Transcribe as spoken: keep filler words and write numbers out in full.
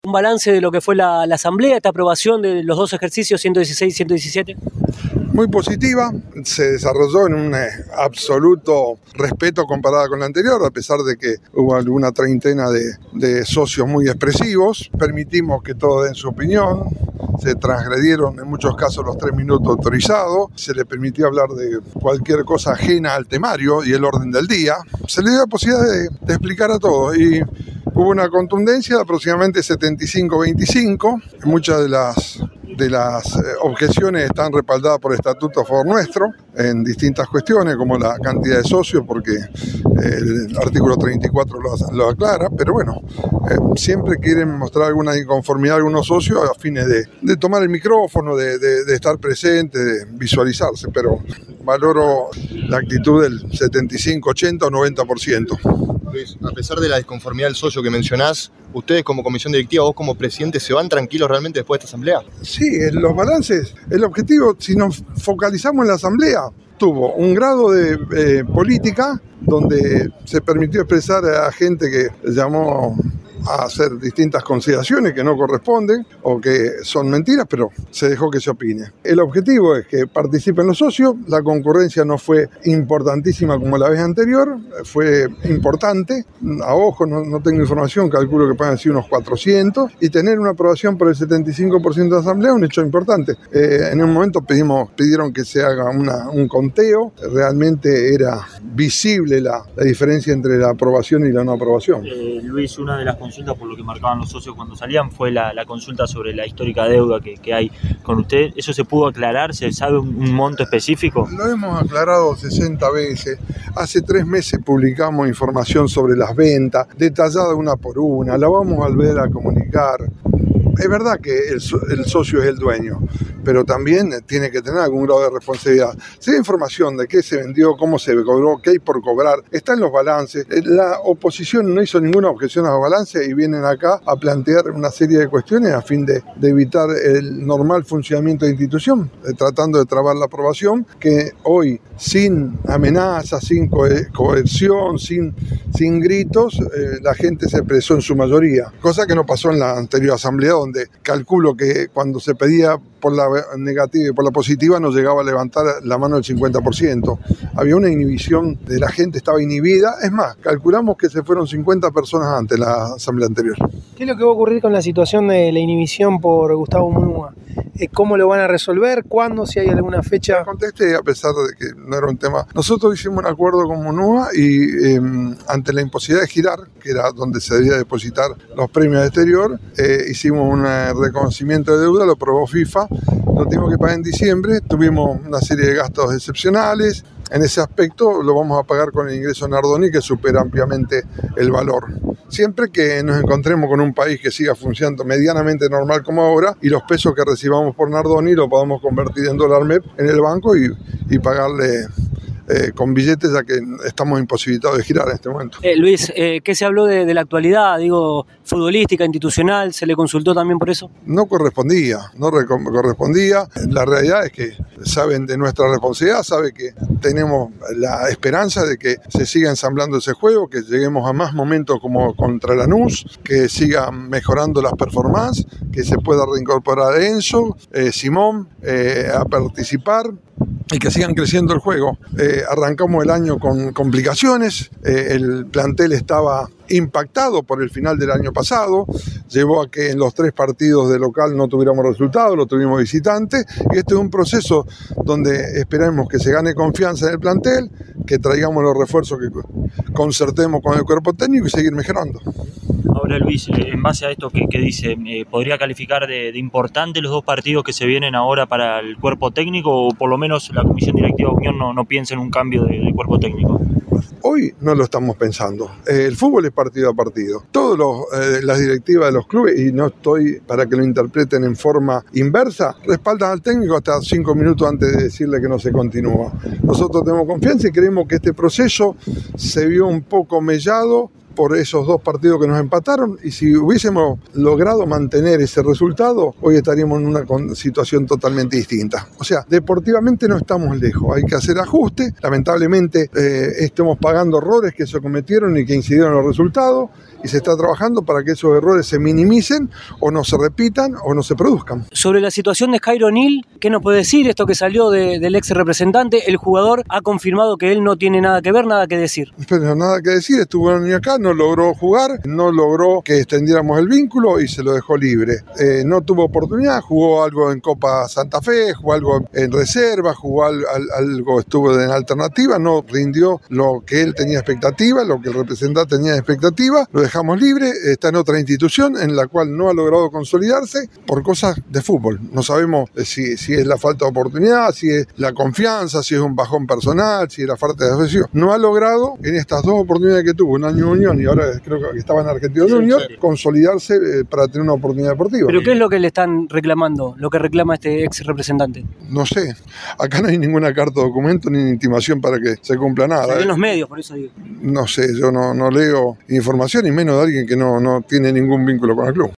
un balance de lo que fue la, la asamblea, esta aprobación de los dos ejercicios ciento dieciséis y ciento diecisiete. Muy positiva, se desarrolló en un eh, absoluto respeto comparada con la anterior, a pesar de que hubo alguna treintena de, de socios muy expresivos. Permitimos que todos den su opinión, se transgredieron en muchos casos los tres minutos autorizados, se le permitió hablar de cualquier cosa ajena al temario y el orden del día. Se le dio la posibilidad de, de explicar a todos y hubo una contundencia de aproximadamente setenta y cinco a veinticinco. Muchas de las de las eh, objeciones están respaldadas por estatuto a favor nuestro en distintas cuestiones, como la cantidad de socios, porque eh, el artículo treinta y cuatro lo, lo aclara, pero bueno, eh, siempre quieren mostrar alguna inconformidad a algunos socios a fines de, de tomar el micrófono, de, de, de estar presente, de visualizarse, pero valoro la actitud del setenta y cinco, ochenta o noventa por ciento. Luis, a pesar de la disconformidad del socio que mencionás, ustedes como comisión directiva, vos como presidente, ¿se van tranquilos realmente después de esta asamblea? Sí, en los balances, el objetivo, si nos focalizamos en la asamblea, tuvo un grado de eh, política donde se permitió expresar a gente que llamó a hacer distintas consideraciones que no corresponden o que son mentiras, pero se dejó que se opine. El objetivo es que participen los socios, la concurrencia no fue importantísima como la vez anterior, fue importante, a ojo, no, no tengo información, calculo que pueden ser unos cuatrocientos, y tener una aprobación por el setenta y cinco por ciento de la asamblea, un hecho importante. Eh, en un momento pedimos, pidieron que se haga una, un conteo, realmente era visible la, la diferencia entre la aprobación y la no aprobación. Eh, Luis, una de las consultas por lo que marcaban los socios cuando salían fue la, la consulta sobre la histórica deuda que, que hay con usted. ¿Eso se pudo aclarar? ¿Se sabe un, un monto específico? Lo hemos aclarado sesenta veces. Hace tres meses publicamos información sobre las ventas, detallada una por una, la vamos a volver a comunicar. Es verdad que el, el socio es el dueño, pero también tiene que tener algún grado de responsabilidad. Si hay información de qué se vendió, cómo se cobró, qué hay por cobrar, está en los balances. La oposición no hizo ninguna objeción a los balances y vienen acá a plantear una serie de cuestiones a fin de, de evitar el normal funcionamiento de la institución, eh, tratando de trabar la aprobación, que hoy, sin amenazas, sin co coerción, sin, sin gritos, eh, la gente se expresó en su mayoría, cosa que no pasó en la anterior asamblea, donde calculo que cuando se pedía por la negativa y por la positiva no llegaba a levantar la mano el cincuenta por ciento. Había una inhibición de la gente, estaba inhibida. Es más, calculamos que se fueron cincuenta personas antes de la asamblea anterior. ¿Qué es lo que va a ocurrir con la situación de la inhibición por Gustavo Munúa? ¿Cómo lo van a resolver? ¿Cuándo? ¿Si hay alguna fecha? Contesté, a pesar de que no era un tema. Nosotros hicimos un acuerdo con Munúa y eh, ante la imposibilidad de girar, que era donde se debía depositar los premios de exterior, eh, hicimos un reconocimiento de deuda, lo aprobó FIFA, lo tuvimos que pagar en diciembre, tuvimos una serie de gastos excepcionales. En ese aspecto lo vamos a pagar con el ingreso Nardoni, que supera ampliamente el valor. Siempre que nos encontremos con un país que siga funcionando medianamente normal como ahora y los pesos que recibamos por Nardoni lo podamos convertir en dólar M E P en el banco y, y pagarle eh, con billetes, ya que estamos imposibilitados de girar en este momento. Eh, Luis, eh, ¿qué se habló de, de la actualidad, digo, futbolística, institucional? ¿Se le consultó también por eso? No correspondía, no correspondía. La realidad es que saben de nuestra responsabilidad, saben que tenemos la esperanza de que se siga ensamblando ese juego, que lleguemos a más momentos como contra Lanús, que sigan mejorando las performances, que se pueda reincorporar Enzo, eh, Simón, eh, a participar y que sigan creciendo el juego. Eh, arrancamos el año con complicaciones, eh, el plantel estaba impactado por el final del año pasado, llevó a que en los tres partidos de local no tuviéramos resultados, lo tuvimos visitante, y este es un proceso donde esperamos que se gane confianza en el plantel, que traigamos los refuerzos que concertemos con el cuerpo técnico y seguir mejorando. Ahora, Luis, en base a esto que, que dice, eh, ¿podría calificar de, de importante los dos partidos que se vienen ahora para el cuerpo técnico, o por lo menos la Comisión Directiva de Unión no, no piensa en un cambio de, de cuerpo técnico? Hoy no lo estamos pensando. Eh, el fútbol es partido a partido. Todas eh, las directivas de los clubes, y no estoy para que lo interpreten en forma inversa, respaldan al técnico hasta cinco minutos antes de decirle que no se continúa. Nosotros tenemos confianza y creemos que este proceso se vio un poco mellado por esos dos partidos que nos empataron, y si hubiésemos logrado mantener ese resultado, hoy estaríamos en una situación totalmente distinta. O sea, deportivamente no estamos lejos, hay que hacer ajustes, lamentablemente eh, estamos pagando errores que se cometieron y que incidieron en los resultados, y se está trabajando para que esos errores se minimicen o no se repitan o no se produzcan. Sobre la situación de Jairo O'Neal, ¿qué nos puede decir? Esto que salió de, del ex representante, el jugador ha confirmado que él no tiene nada que ver, nada que decir. Pero nada que decir, estuvo un año acá, no logró jugar, no logró que extendiéramos el vínculo y se lo dejó libre. Eh, no tuvo oportunidad, jugó algo en Copa Santa Fe, jugó algo en reserva, jugó al, al, algo, estuvo en alternativa, no rindió lo que él tenía expectativa, lo que el representante tenía expectativa, lo dejamos libre, está en otra institución en la cual no ha logrado consolidarse por cosas de fútbol. No sabemos si, si es la falta de oportunidad, si es la confianza, si es un bajón personal, si es la falta de afección. No ha logrado en estas dos oportunidades que tuvo, un año en Unión y ahora creo que estaba en Argentino sí, Junior, sí. consolidarse eh, para tener una oportunidad deportiva. ¿Pero qué es lo que le están reclamando, lo que reclama este ex representante? No sé, acá no hay ninguna carta de documento ni intimación para que se cumpla nada. Salió ¿eh? en los medios, por eso digo. No sé, yo no, no leo información y menos de alguien que no, no tiene ningún vínculo con el club.